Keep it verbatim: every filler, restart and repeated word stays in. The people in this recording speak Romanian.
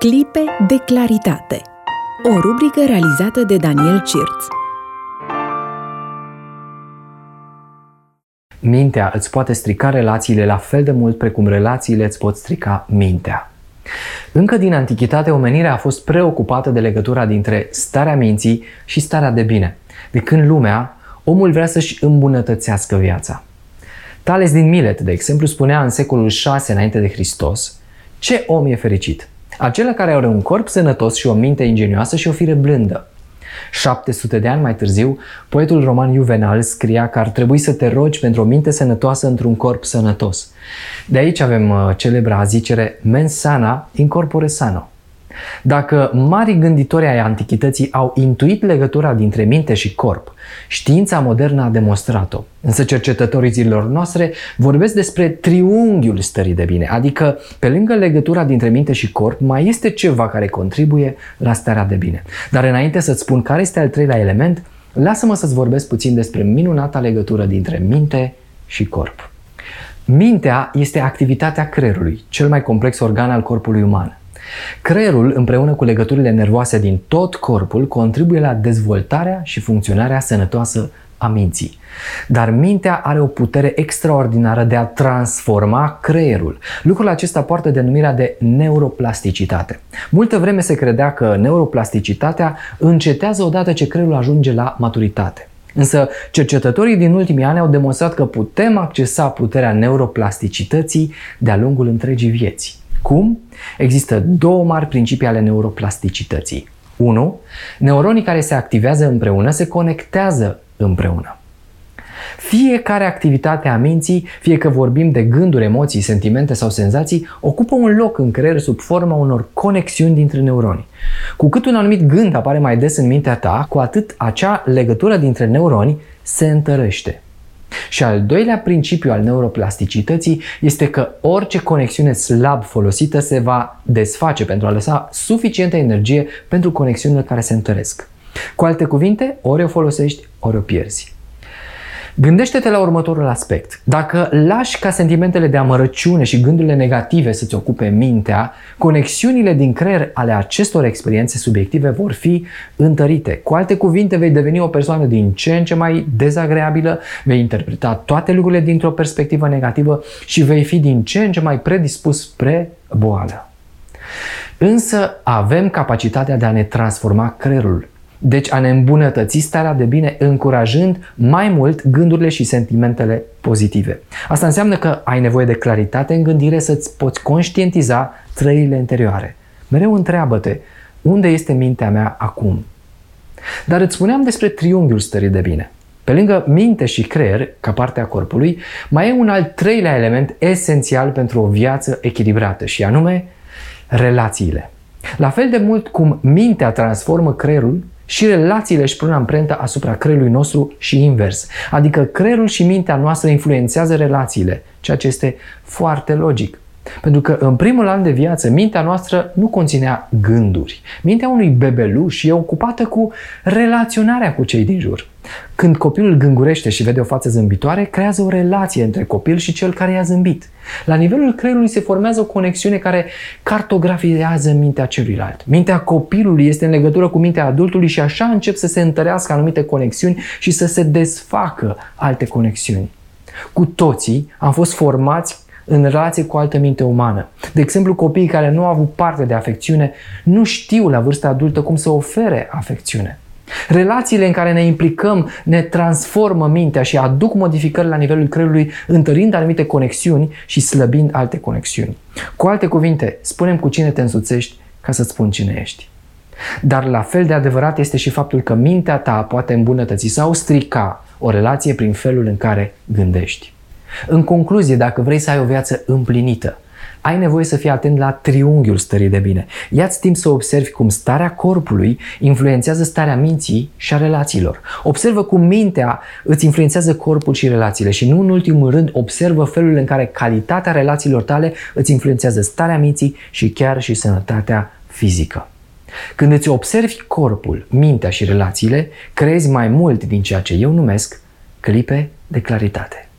Clipe de claritate. O rubrică realizată de Daniel Cirț. Mintea îți poate strica relațiile la fel de mult precum relațiile îți pot strica mintea. Încă din antichitate, omenirea a fost preocupată de legătura dintre starea minții și starea de bine. De când lumea, omul vrea să-și îmbunătățească viața. Tales din Milet, de exemplu, spunea în secolul șase înainte de Hristos: ce om e fericit? Acela care are un corp sănătos și o minte ingenioasă și o fire blândă. șapte sute de ani mai târziu, poetul roman Juvenal scria că ar trebui să te rogi pentru o minte sănătoasă într-un corp sănătos. De aici avem uh, celebra zicere mens sana in corpore sano. Dacă marii gânditori ai antichității au intuit legătura dintre minte și corp, știința modernă a demonstrat-o. Însă cercetătorii zilelor noastre vorbesc despre triunghiul stării de bine, adică pe lângă legătura dintre minte și corp mai este ceva care contribuie la starea de bine. Dar înainte să-ți spun care este al treilea element, lasă-mă să-ți vorbesc puțin despre minunata legătură dintre minte și corp. Mintea este activitatea creierului, cel mai complex organ al corpului uman. Creierul, împreună cu legăturile nervoase din tot corpul, contribuie la dezvoltarea și funcționarea sănătoasă a minții. Dar mintea are o putere extraordinară de a transforma creierul. Lucrul acesta poartă denumirea de neuroplasticitate. Multă vreme se credea că neuroplasticitatea încetează odată ce creierul ajunge la maturitate. Însă cercetătorii din ultimii ani au demonstrat că putem accesa puterea neuroplasticității de-a lungul întregii vieți. Cum? Există două mari principii ale neuroplasticității. unu. Neuronii care se activează împreună se conectează împreună. Fiecare activitate a minții, fie că vorbim de gânduri, emoții, sentimente sau senzații, ocupă un loc în creier sub forma unor conexiuni dintre neuroni. Cu cât un anumit gând apare mai des în mintea ta, cu atât acea legătură dintre neuroni se întărește. Și al doilea principiu al neuroplasticității este că orice conexiune slab folosită se va desface pentru a lăsa suficientă energie pentru conexiunile care se întăresc. Cu alte cuvinte, ori o folosești, ori o pierzi. Gândește-te la următorul aspect. Dacă lași ca sentimentele de amărăciune și gândurile negative să-ți ocupe mintea, conexiunile din creier ale acestor experiențe subiective vor fi întărite. Cu alte cuvinte, vei deveni o persoană din ce în ce mai dezagreabilă, vei interpreta toate lucrurile dintr-o perspectivă negativă și vei fi din ce în ce mai predispus spre boală. Însă avem capacitatea de a ne transforma creierul. Deci a ne îmbunătăți starea de bine încurajând mai mult gândurile și sentimentele pozitive. Asta înseamnă că ai nevoie de claritate în gândire să-ți poți conștientiza trăirile interioare. Mereu întreabă-te, unde este mintea mea acum? Dar îți spuneam despre triunghiul stării de bine. Pe lângă minte și creier, ca parte a corpului, mai e un al treilea element esențial pentru o viață echilibrată și anume relațiile. La fel de mult cum mintea transformă creierul, și relațiile își pun amprenta asupra creierului nostru și invers. Adică creierul și mintea noastră influențează relațiile, ceea ce este foarte logic. Pentru că în primul an de viață, mintea noastră nu conținea gânduri. Mintea unui bebeluș e ocupată cu relaționarea cu cei din jur. Când copilul gângurește și vede o față zâmbitoare, creează o relație între copil și cel care i-a zâmbit. La nivelul creierului se formează o conexiune care cartografiază mintea celuilalt. Mintea copilului este în legătură cu mintea adultului și așa încep să se întărească anumite conexiuni și să se desfacă alte conexiuni. Cu toții am fost formați în relație cu altă minte umană. De exemplu, copiii care nu au avut parte de afecțiune nu știu la vârsta adultă cum să ofere afecțiune. Relațiile în care ne implicăm ne transformă mintea și aduc modificări la nivelul creierului, întărind anumite conexiuni și slăbind alte conexiuni. Cu alte cuvinte, spune-mi cu cine te însuțești ca să-ți spun cine ești. Dar la fel de adevărat este și faptul că mintea ta poate îmbunătăți sau strica o relație prin felul în care gândești. În concluzie, dacă vrei să ai o viață împlinită, ai nevoie să fii atent la triunghiul stării de bine. Ia-ți timp să observi cum starea corpului influențează starea minții și a relațiilor. Observă cum mintea îți influențează corpul și relațiile și nu în ultimul rând observă felul în care calitatea relațiilor tale îți influențează starea minții și chiar și sănătatea fizică. Când îți observi corpul, mintea și relațiile, creezi mai mult din ceea ce eu numesc clipe de claritate.